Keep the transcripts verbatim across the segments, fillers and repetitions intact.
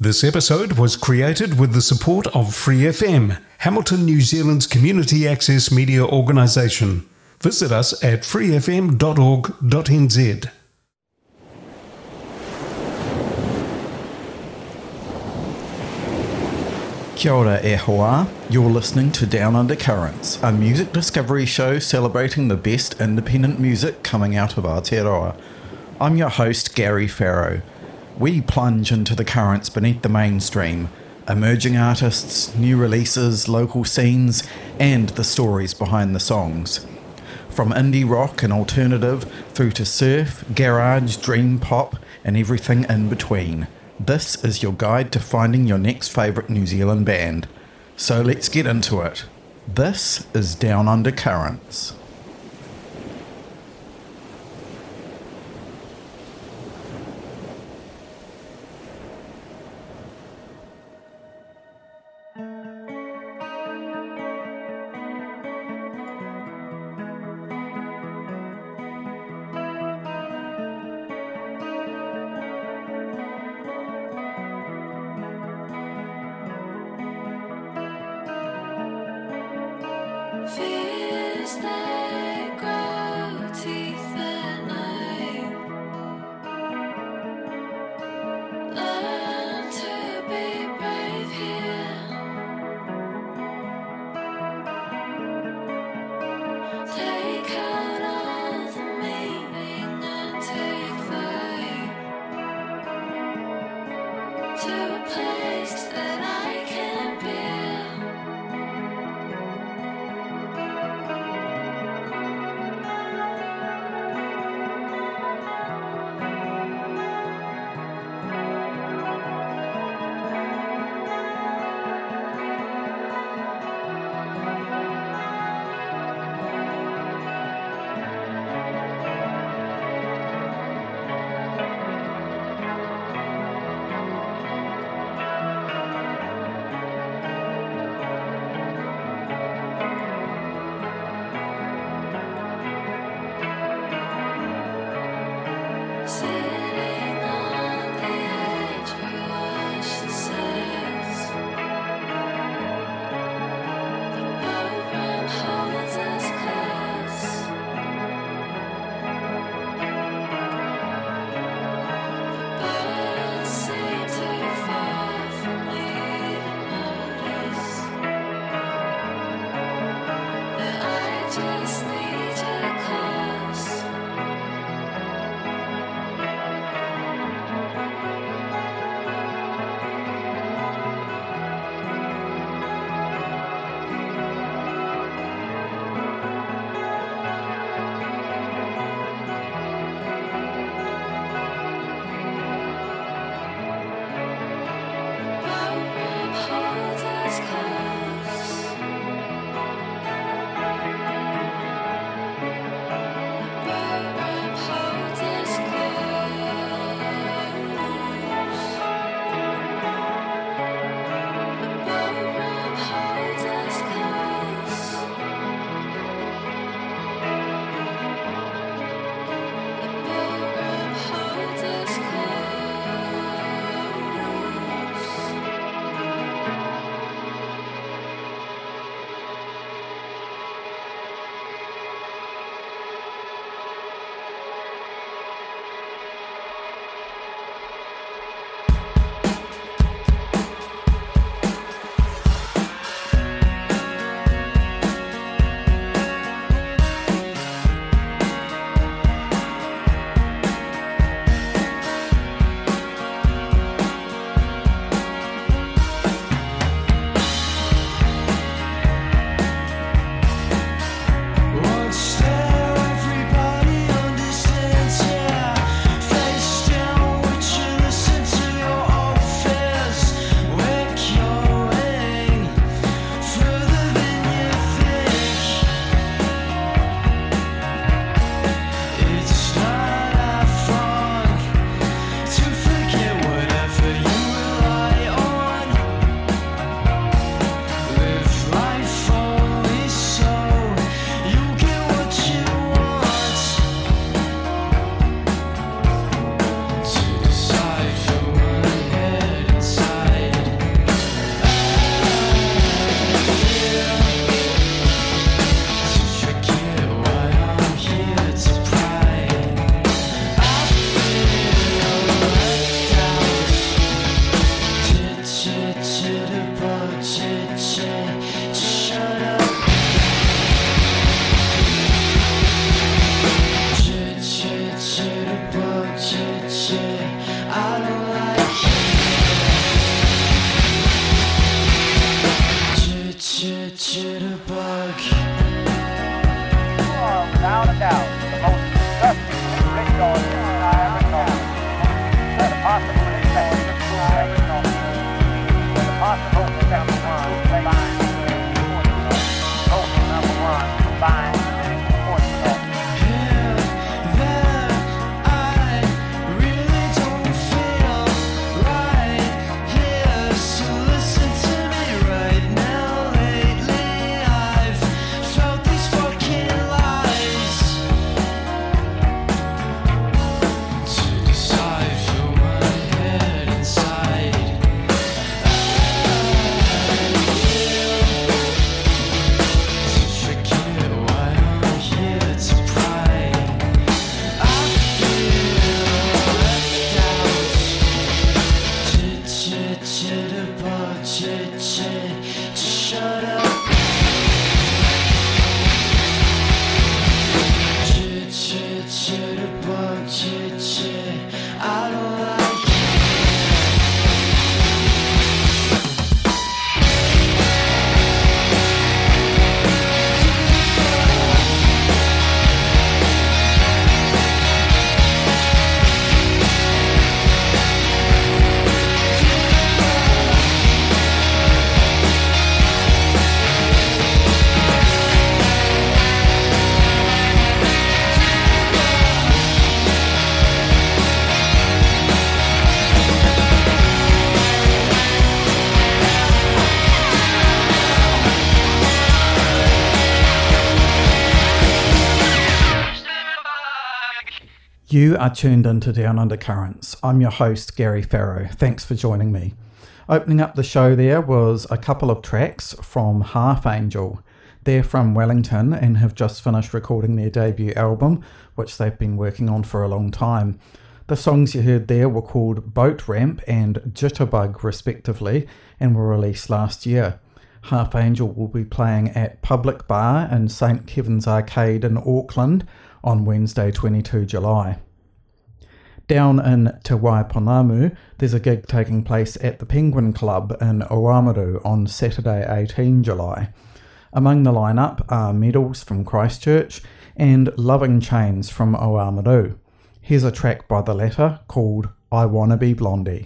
This episode was created with the support of Free F M, Hamilton, New Zealand's community access media organisation. Visit us at free f m dot org dot n z. Kia ora e hoa. You're listening to Down Under Currents, a music discovery show celebrating the best independent music coming out of Aotearoa. I'm your host, Gary Farrow. We plunge into the currents beneath the mainstream, emerging artists, new releases, local scenes, and the stories behind the songs. From indie rock and alternative through to surf, garage, dream pop, and everything in between. This is your guide to finding your next favourite New Zealand band. So let's get into it. This is Down Under Currents. Fears that grow teeth at night. Learn to be brave here. Take out all the meaning and take flight to a place that I can't be. Sitting on the edge, we watch the sails. The boat holds us close. The birds seem too far for me to notice that I just need you close. Holds us close. jitterbug, chit chit, just shut up. Chit chit, jitterbug, chit chit, I don't like it. You are tuned into Down Under Currents. I'm your host, Gary Farrow. Thanks for joining me. Opening up the show there was a couple of tracks from Half Angel. They're from Wellington and have just finished recording their debut album, which they've been working on for a long time. The songs you heard there were called Boat Ramp and Jitterbug, respectively, and were released last year. Half Angel will be playing at Public Bar in Saint Kevin's Arcade in Auckland on Wednesday, the twenty-second of July. Down in Te Waiponamu, there's a gig taking place at the Penguin Club in Oamaru on Saturday, the eighteenth of July. Among the lineup are Medals from Christchurch and Loving Chains from Oamaru. Here's a track by the latter called I Wanna Be Blondie.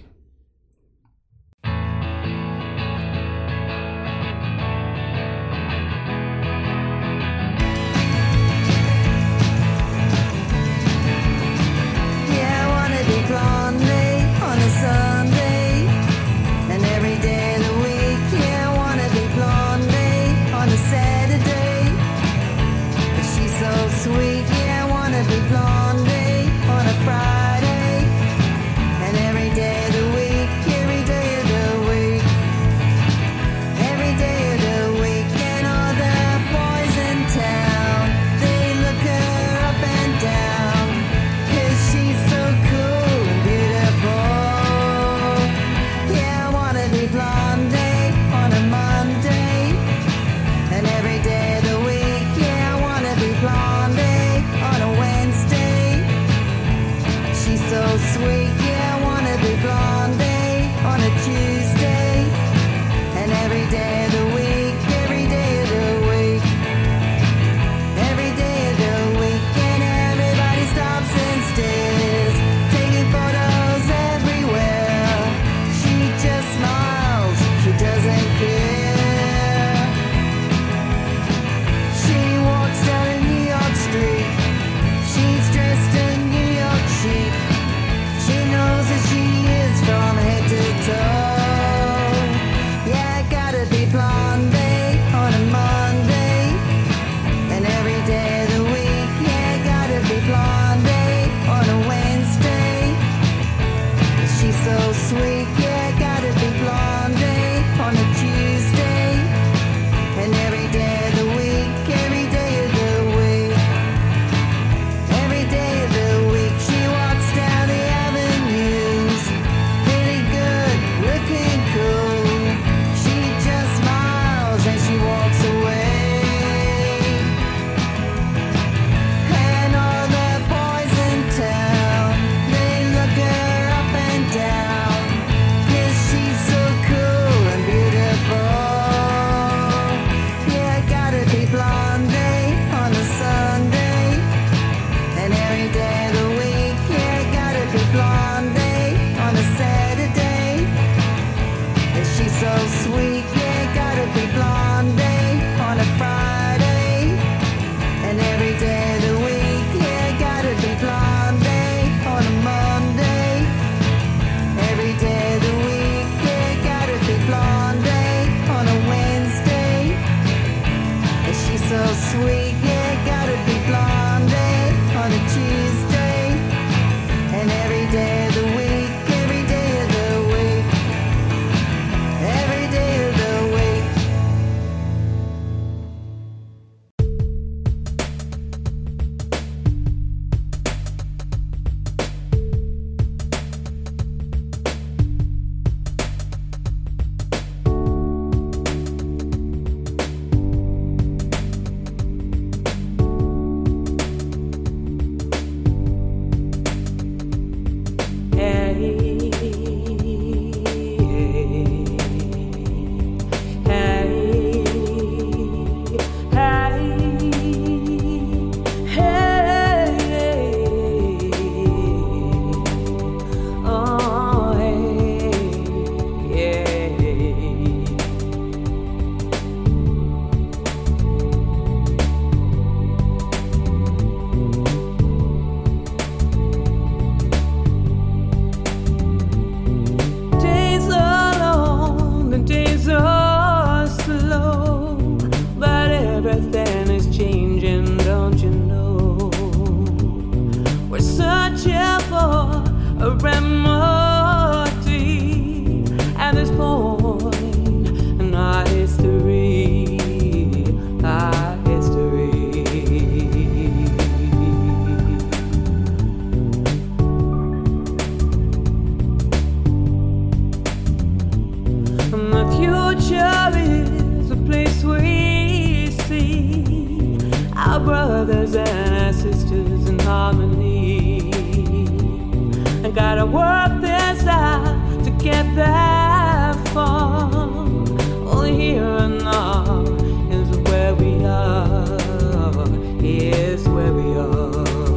brothers and our sisters in harmony. I gotta work this out to get that far. Only here and now is where we are. Here's where we are.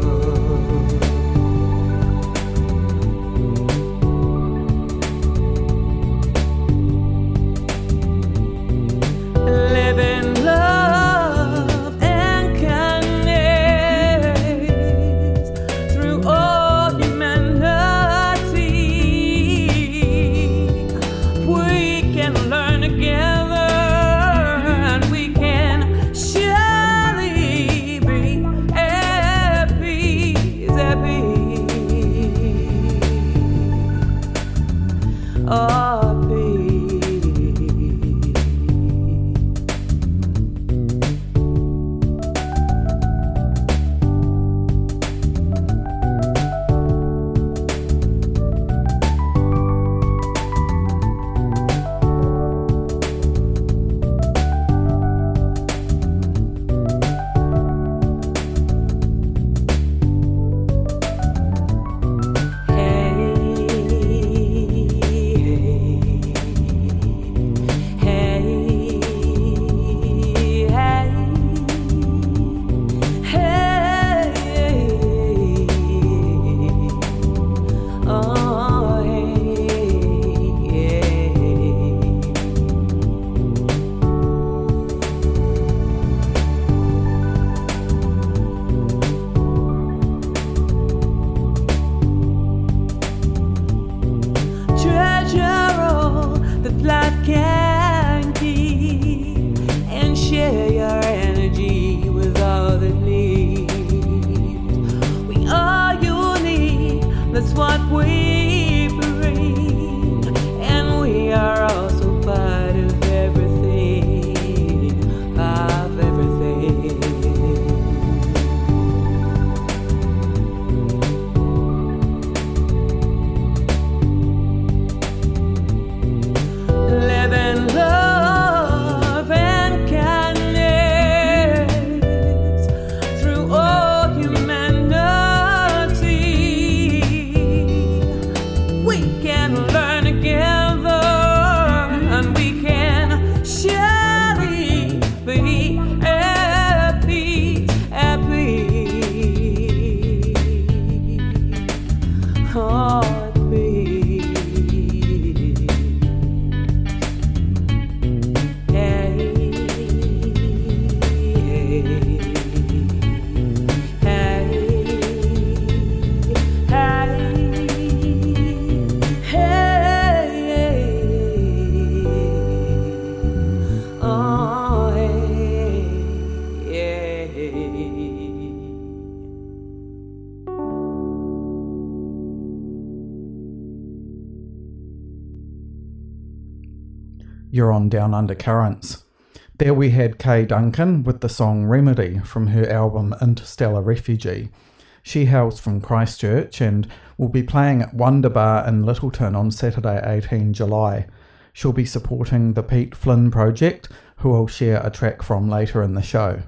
You're on Down Under Currents. There we had Kay Duncan with the song Remedy from her album Interstellar Refugee. She hails from Christchurch and will be playing at Wonder Bar in Littleton on Saturday eighteenth July. She'll be supporting the Pete Flynn Project, who I'll share a track from later in the show.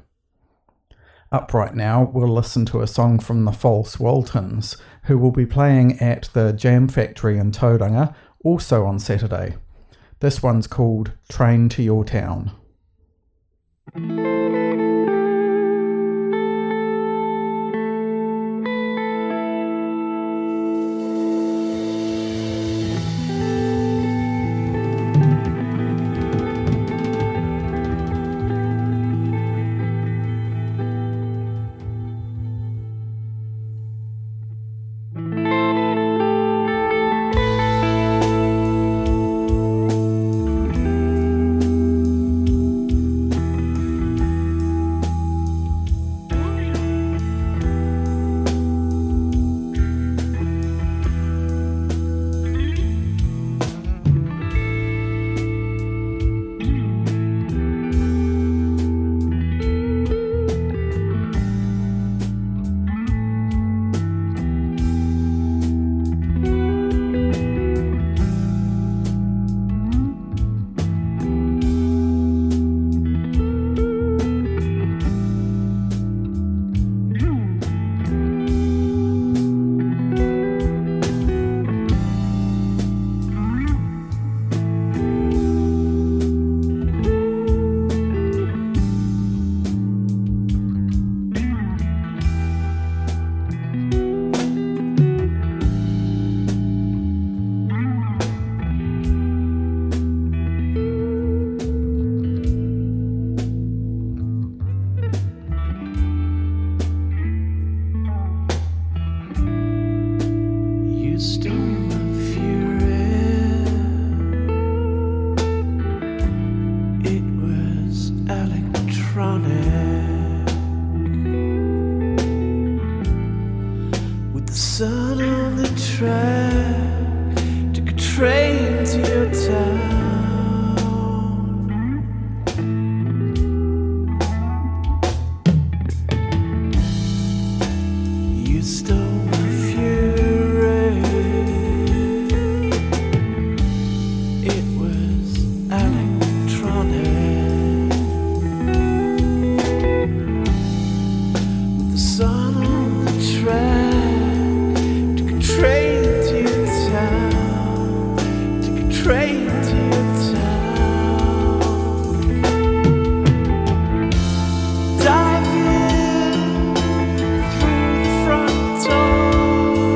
Up right now, we'll listen to a song from the False Waltons, who will be playing at the Jam Factory in Tauranga, also on Saturday. This one's called Train to Your Town. train to your town. Dive in through the front door.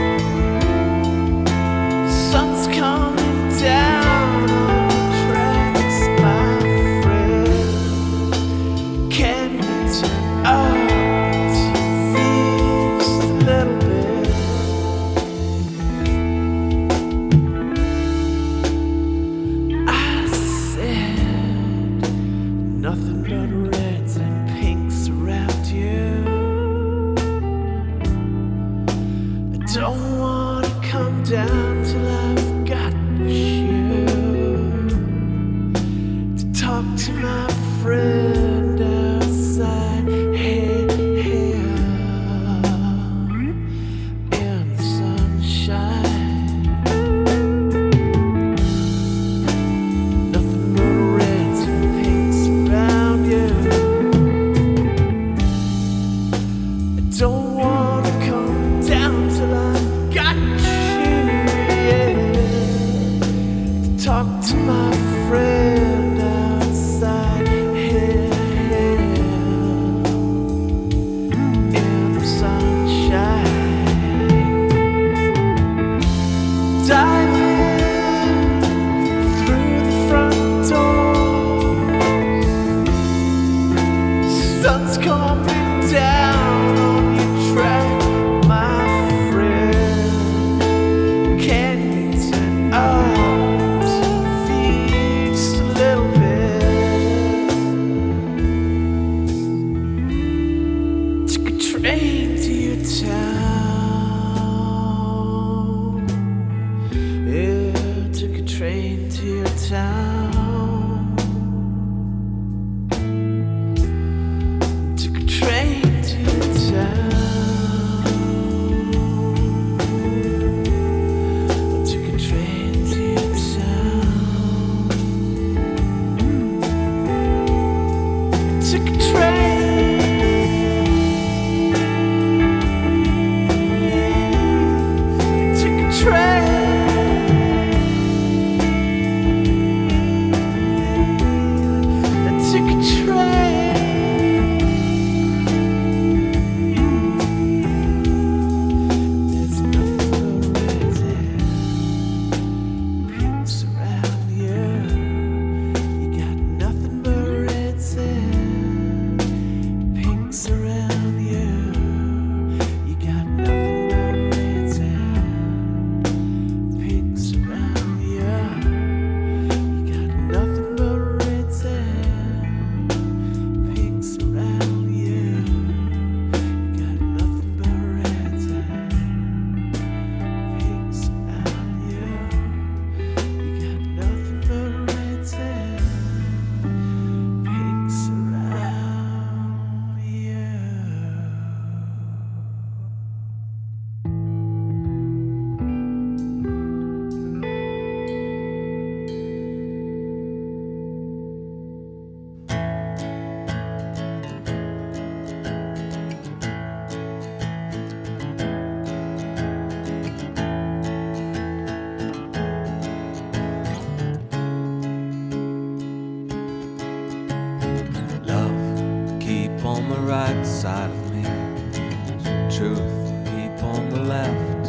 Sun's coming down on the tracks, my friend. Can you turn up to just a little bit? I said nothing but reds and pinks around you. I don't wanna come down till I've got you to talk to my friend outside here, here in the sunshine. Nothing but reds and pinks around you. I don't wanna come down till I've got you, yeah, to talk to my friend outside here, here in the sunshine. Dive in through the front door. Sun's coming down on your track, my friend. Can you turn up to feed just a little bit? Took a train to your town. Yeah, took a train to your town. Took a train to your town. Took a train to your town. Took a train. Took a train. I took a train. There's nothing but reds and pinks around you. You got nothing but reds and pinks around you. You got nothing but reds and pinks around you. You got nothing but reds and pinks around you. You got nothing but reds and pinks around you. You got nothing but reds and pinks around you. Love, keep on the right side of me. Truth, keep on the left.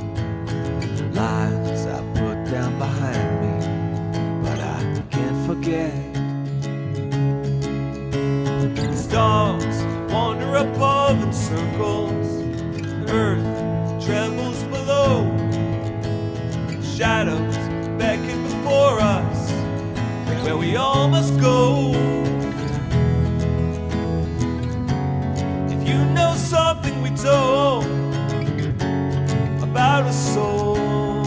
Lies I put down behind me, but I can't forget. Stars wander above in circles. Earth trembles below. Shadows beckon before us, where we all must go. If you know something we don't about a soul,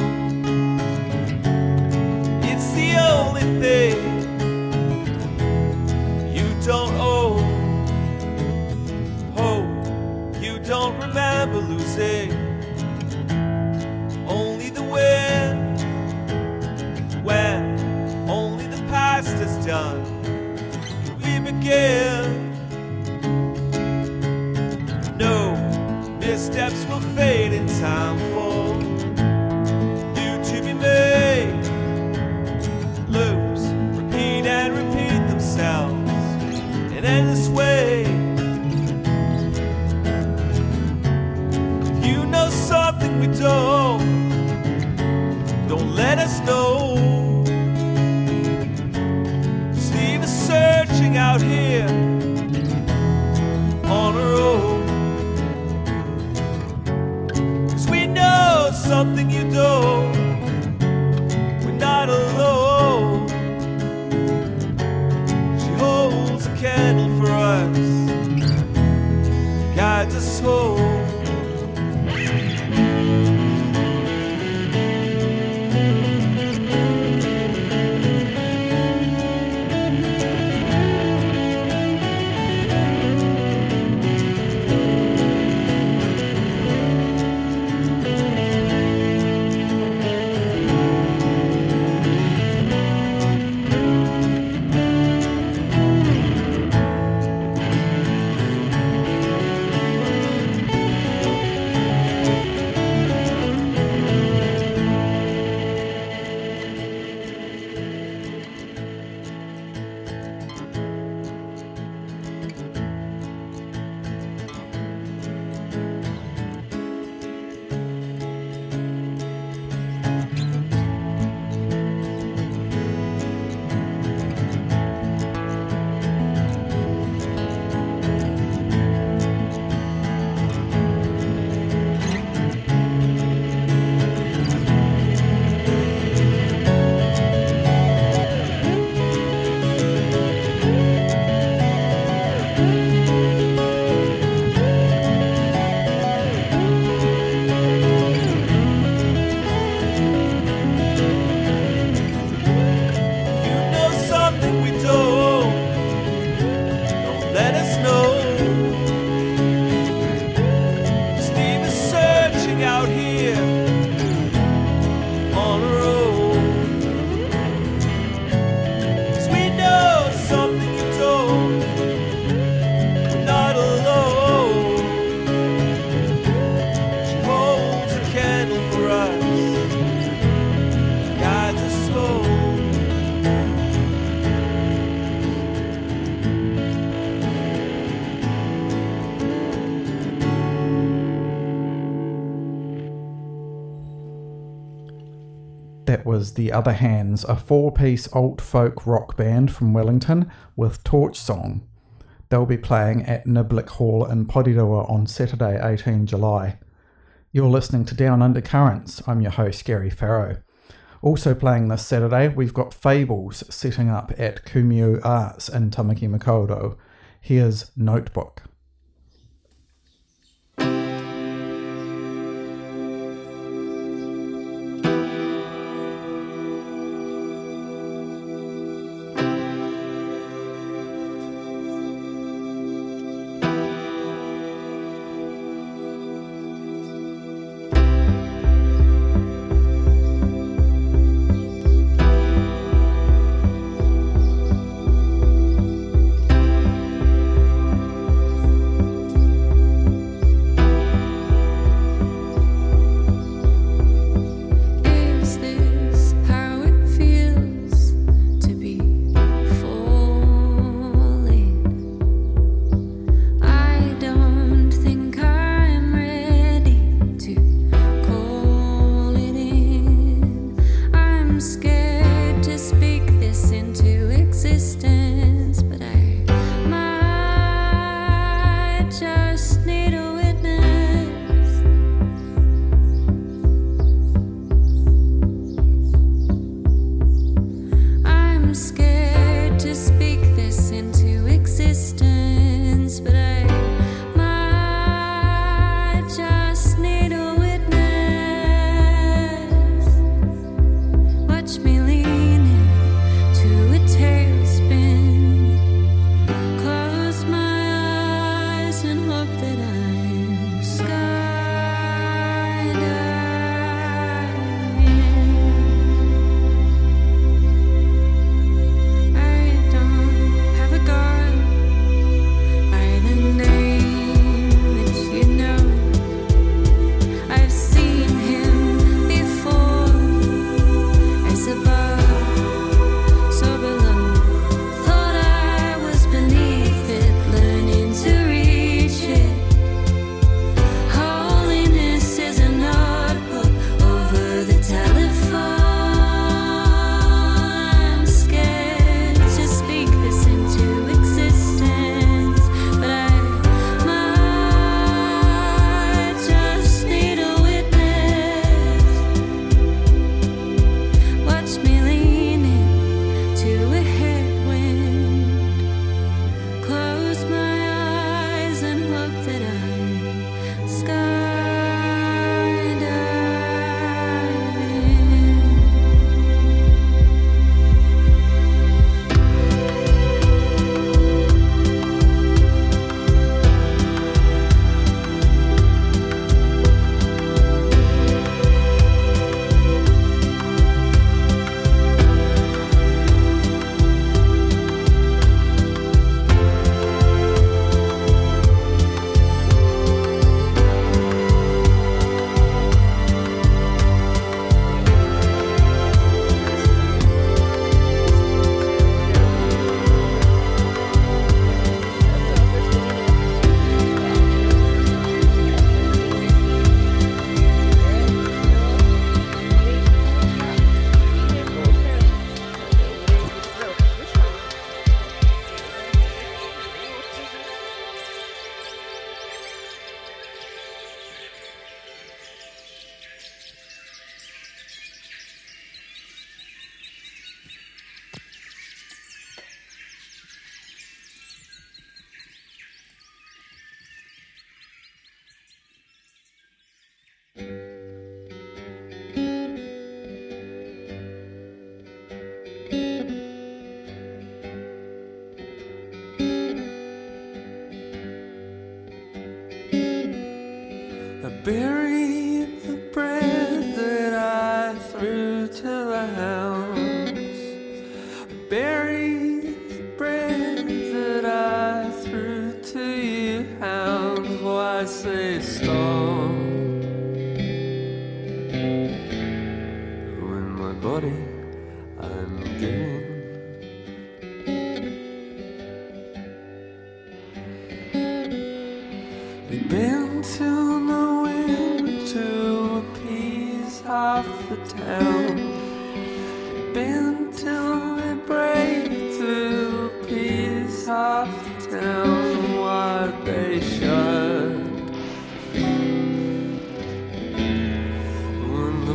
it's the only thing you don't owe. Hope you don't remember losing. Only the wind, when only the past is done, we begin. No missteps will fade in time for you to be made. out here on our own. 'Cause we know something you don't. We're not alone. She holds a candle for us, guides us home. That was The Other Hands, a four-piece alt folk rock band from Wellington with Torch Song. They'll be playing at Niblick Hall in Porirua on Saturday, the eighteenth of July. You're listening to Down Under Currents. I'm your host, Gary Farrow. Also playing this Saturday, we've got Fables setting up at Kumiu Arts in Tamaki Makaurau. Here's Notebook.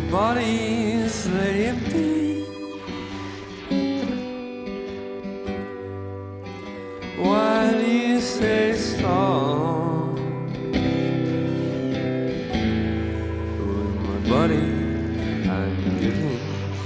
bodies lay empty. Why do you stay strong when my body I'm giving?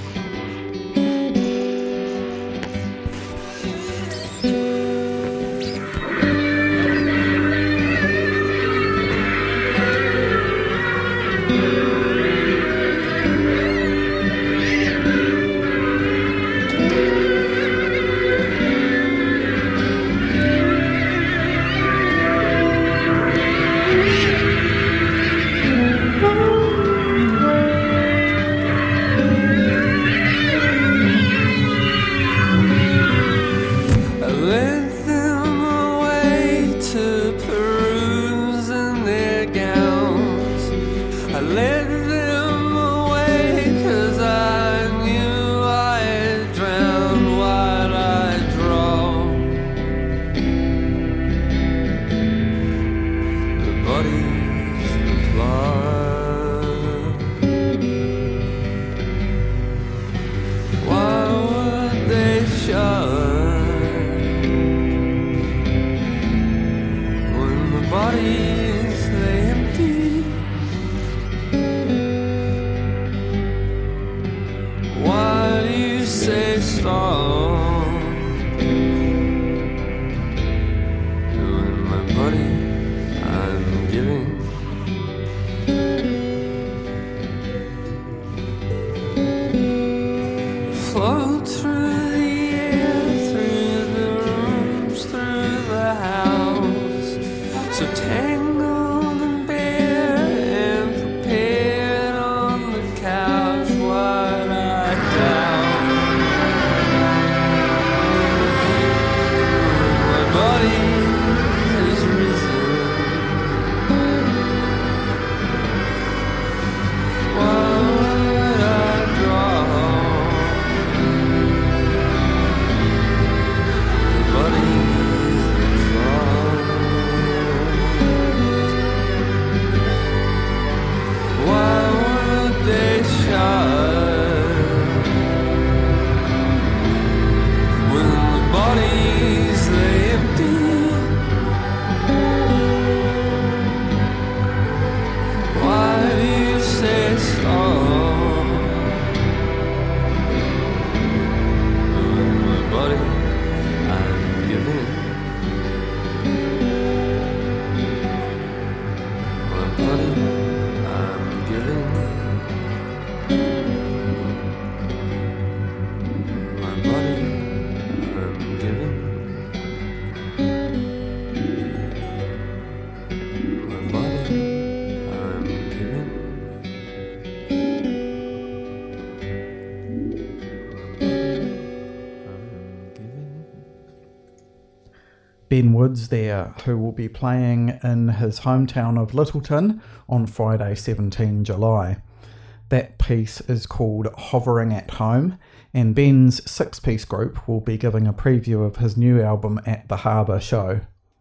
Ben Woods there, who will be playing in his hometown of Littleton on Friday, seventeenth July. That piece is called Hovering at Home, and Ben's six-piece group will be giving a preview of his new album at the Harbour Show.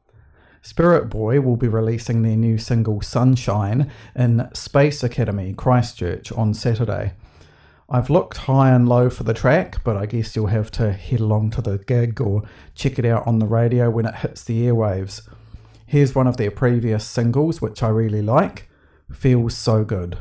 Spirit Boy will be releasing their new single Sunshine in Space Academy, Christchurch, on Saturday. I've looked high and low for the track, but I guess you'll have to head along to the gig or check it out on the radio when it hits the airwaves. Here's one of their previous singles, which I really like, Feels So Good.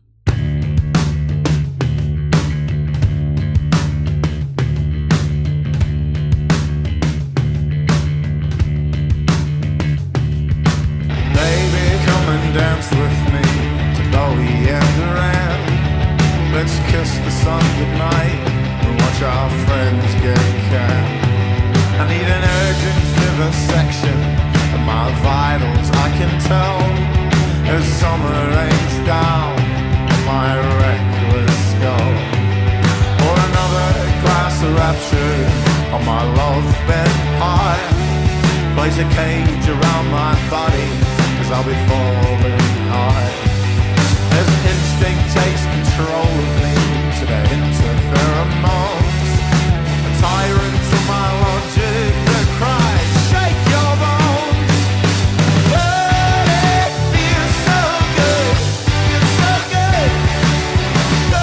Dance with me to Bowie and Duran. Let's kiss the sun goodnight and watch our friends get canned. I need an urgent vivisection of my vitals, I can tell, as summer rains down on my reckless skull. Or another glass of rapture on my love bed high. Place a cage around my body, I'll be falling high. As instinct takes control of me to the interpheromones, a tyrant to my logic that cries, shake your bones. But it feels so good, feels so good.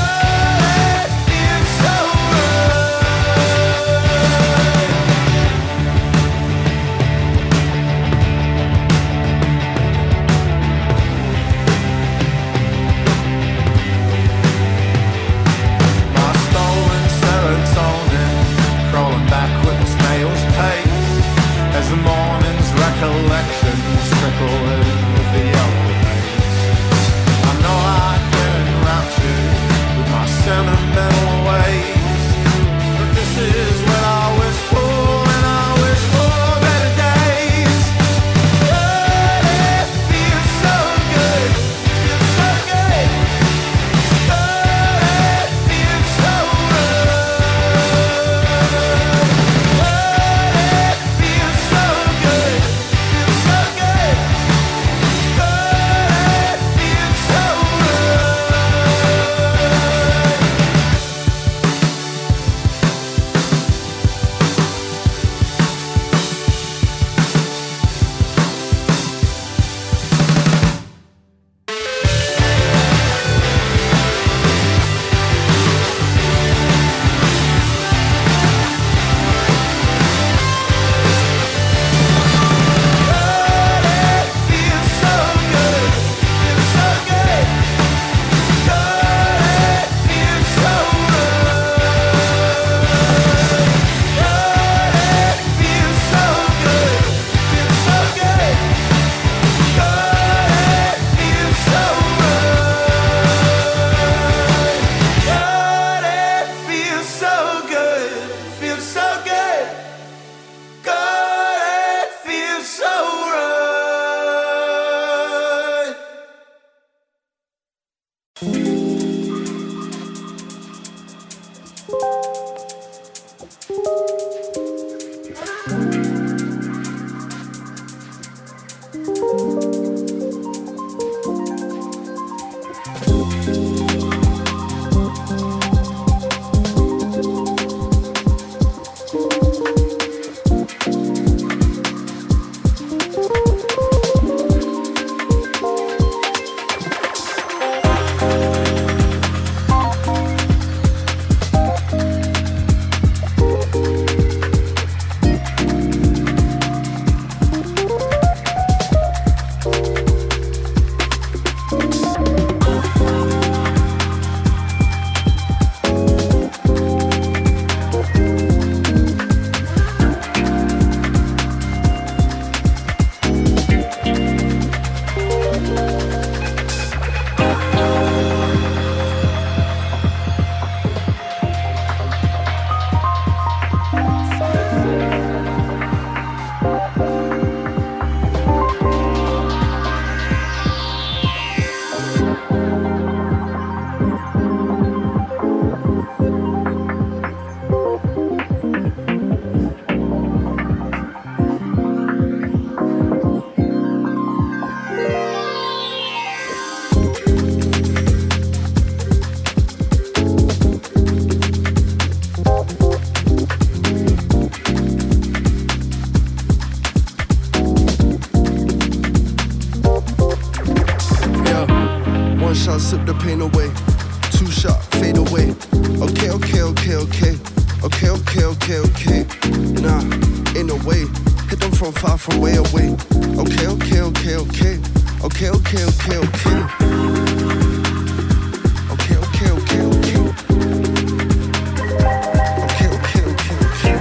Sip the pain away, two shot, fade away. Okay, okay, okay, okay. Okay, okay, okay, okay. Nah, ain't no way. Hit them from far, from way away. Okay, okay, okay, okay. Okay, okay, okay, okay. Okay, okay, okay, okay. Okay, okay, okay, okay.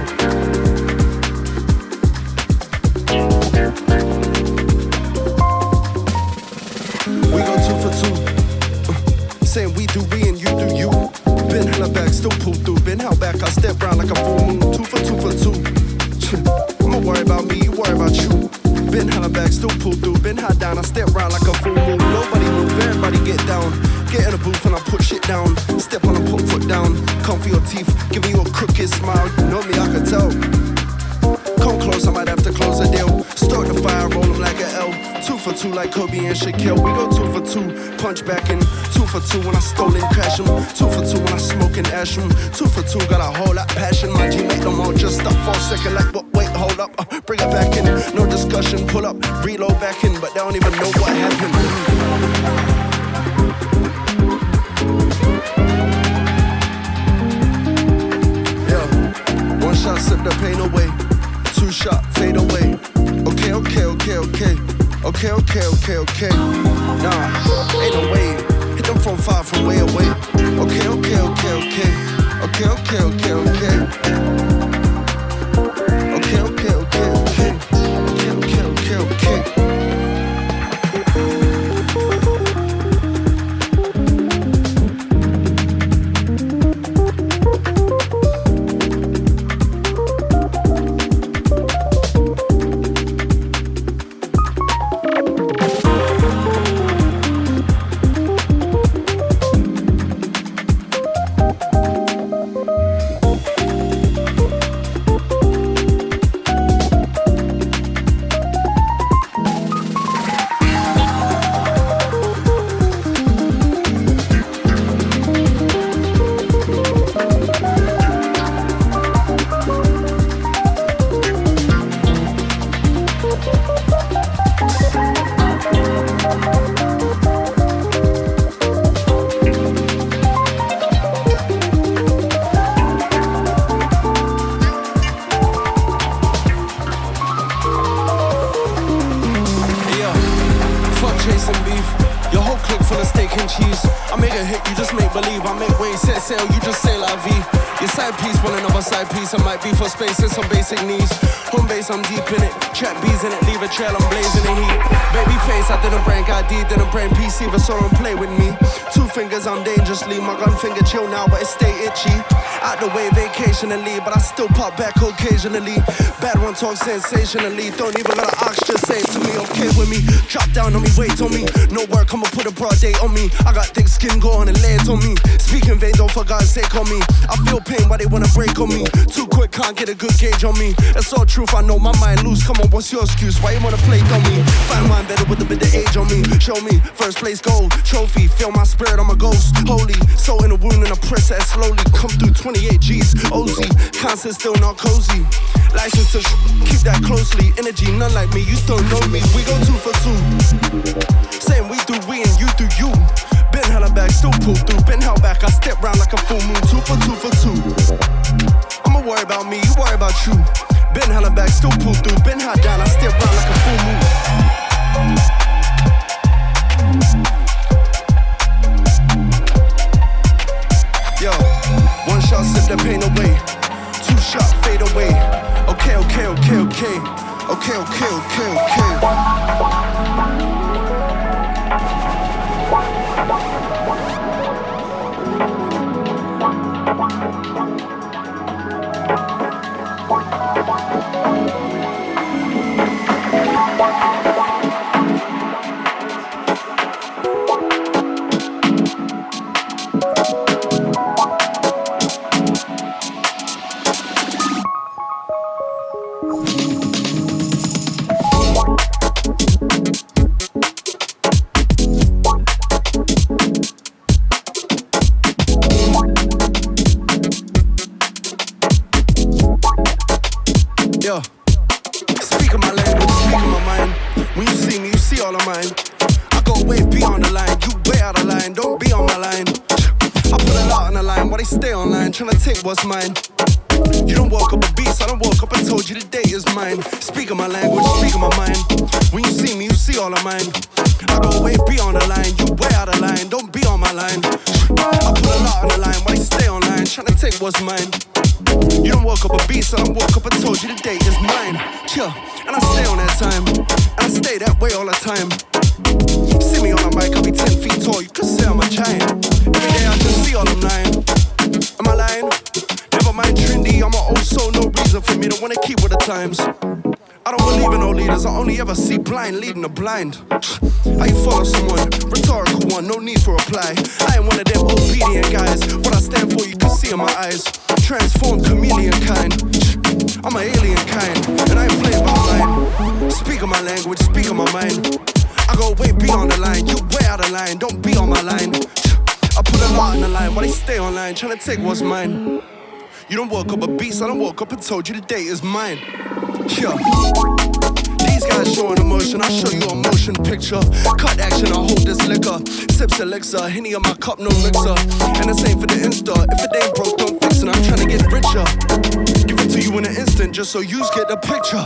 We go two for two. Saying we do we and you do you. Been hella back, still pull through. Been held back, I step round like a full moon. Two for two for two. I'ma worry about me, you worry about you. Been hella back, still pull through. Been held down, I step round like a full moon. Nobody move, everybody get down. Get in the booth and I put shit down. Step on a put foot down. Come for your teeth, giving you a crooked smile. You know me, I can tell. Come close, I might have to close the deal. Start the fire, roll them like an L. Two for two like Kobe and Shaquille. We go two for two, punch back in. Two for two when I stole and crash 'em. Two for two when I smoke and ash 'em. Two for two, got a whole lot passion. My G make them all just stop for a second like, but wait, hold up. Uh, bring it back in, no discussion, pull up, reload back in, but they don't even know what happened. Yeah, one shot, sip the pain away. Two shot, fade away. Okay, okay, okay, okay. Okay, okay, okay, okay. Nah, ain't no way. Hit them from far, from way away. Okay, okay, okay, okay. Okay, okay, okay, okay. Okay, okay, okay, okay. Okay, okay, okay, okay. I might be for space and some basic needs. Home base, I'm deep in it. Trap bees in it, leave a trail, I'm blazing the heat. Baby face, I didn't brain I D, didn't brain P C, but so don't play with me. Two fingers, I'm dangerously. My gun finger chill now, but it stay itchy. Out the way vacationally, but I still pop back occasionally. Bad one talk sensationally. Don't even gotta ask, just say it to me, okay with me. Drop down on me, wait on me. No work, I'ma put a broad date on me. I got thick skin, go go on and lay it on me. Speak in vain, don't for God's sake on me. I feel pain, but they wanna break on me. Too quick, can't get a good gauge on me. It's all truth, I know my mind loose. Come on, what's your excuse? Why you wanna play dummy? Find wine better with a bit of age on me. Show me, first place gold, trophy. Feel my spirit, I'm a ghost. Holy, soul in a wound and a press that slowly come through twenty-eight G's. O Z, can't sit still, not cozy. License to sh- keep that closely. Energy, none like me, you still know me. We go two for two. Saying we do we and you do you. Been hella back, still pull through. Been held back, I step round like a full moon. Two for two for two. I'ma worry about me, you worry about you. Been hella back, still pull through. Been held down, I step round like a full moon. Yo, one shot, sip the pain away. Two shot, fade away. Okay, okay, okay, okay. Okay, okay, okay, okay. Yeah. Speaking my language, speaking my mind. When you see me, you see all of mine. I go way beyond the line, you way out of line, don't be on my line. I put a lot on the line while they stay online, trying to take what's mine. You don't woke up a beast, I don't woke up and told you the day is mine. Speaking my language, speaking my mind. When you see me, you see all of mine. I go way beyond the line, you way out of line, don't be on my line. I put a lot on the line while they stay online, trying to take what's mine. You don't woke up a beast, I don't woke up and told you the day is mine. Yeah, and I stay on that time, and I stay that way all the time. See me on the mic, I'll be ten feet tall, you could say I'm a giant. Every day I just see all them nine. Am I lying? Never mind trendy, I'm an old soul, no reason for me to wanna keep with the times. I don't believe in no leaders, I only ever see blind leading the blind. How you follow someone? Rhetorical one, no need for reply. I ain't one of them obedient guys. What I stand for, you can see in my eyes. Transformed chameleon kind. I'm an alien kind, and I ain't playing by mine. Speaking my language, speaking my mind. I go way beyond the line, you way out of line, don't be on my line. I put a lot on the line while they stay online, trying to take what's mine. You don't woke up a beast, I don't woke up and told you the day is mine. Yeah. These guys showing emotion, I'll show you a motion picture. Cut action, I hold this liquor. Sips elixir, Henny on my cup, no mixer. And the same for the Insta, if it ain't broke, don't fix it, I'm trying to get richer. Give it to you in an instant, just so you get the picture.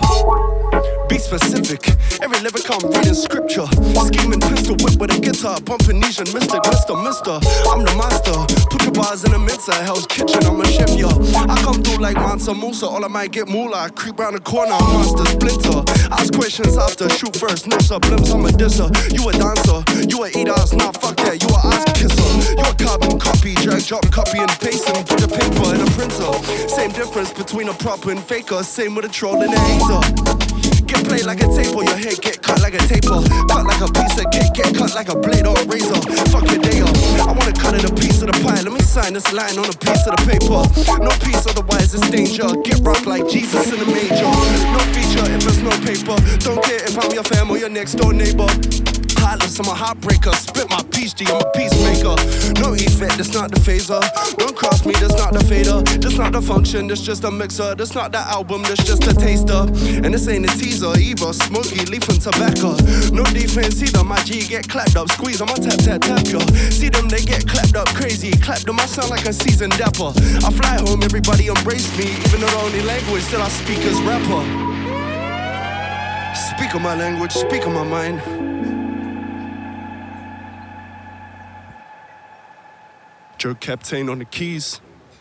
Be specific, every lyric I'm reading scripture. Scheming pistol whip with a guitar, bumping Nesian mystic, Mister Mister. I'm the master, put your bars in a mixer, Hell's Kitchen, I'm a chef, yo. I come through like Mansa Musa, all I might get moolah. I creep round the corner, I'm monster splinter. Ask questions after, shoot first, no sublims, I'm a disser. You a dancer, you a eat ass, nah fuck that, you a ass kisser. You a carbon copy, drag, drop, copy and paste and put the paper in a printer. Same difference between a proper and faker, same with a troll and a hater. Get played like a tape or your head get cut like a taper. Cut like a piece of cake, get cut like a blade or a razor. Fuck your day up, I wanna cut it a piece of the pie. Let me sign this line on a piece of the paper. No piece, otherwise it's danger. Get rocked like Jesus in a major. No feature if there's no paper. Don't care if I'm your fam or your next door neighbor. Heartless, I'm a heartbreaker. Spit my peace, G, I'm a peacemaker. No effect, that's not the phaser. Don't cross me, that's not the fader. That's not the function, that's just a mixer. That's not the album, that's just a taster. And this ain't a teaser either. Smoky, leaf and tobacco. No defense either, my G get clapped up. Squeeze, I'm a tap, tap, tap, yo. See them, they get clapped up crazy. Clap them, I sound like a seasoned dapper. I fly home, everybody embrace me. Even though the only language that I speak is rapper. Speak of my language, speak of my mind. Joe Captain on the keys.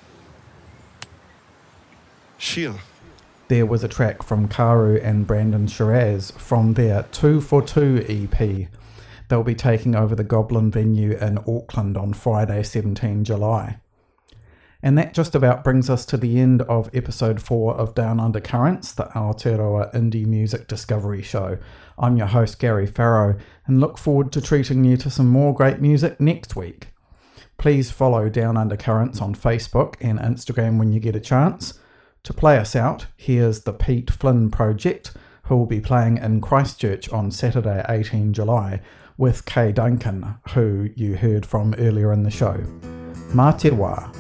Shia. There was a track from Karu and Brandon Shiraz from their two for two E P. They'll be taking over the Goblin venue in Auckland on Friday, seventeenth of July. And that just about brings us to the end of episode four of Down Under Currents, the Aotearoa Indie Music Discovery Show. I'm your host, Gary Farrow, and look forward to treating you to some more great music next week. Please follow Down Under Currents on Facebook and Instagram when you get a chance. To play us out, here's the Pete Flynn Project, who will be playing in Christchurch on Saturday, eighteenth of July, with Kay Duncan, who you heard from earlier in the show. Mā te wā.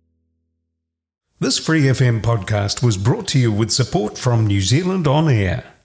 This Free F M podcast was brought to you with support from New Zealand On Air.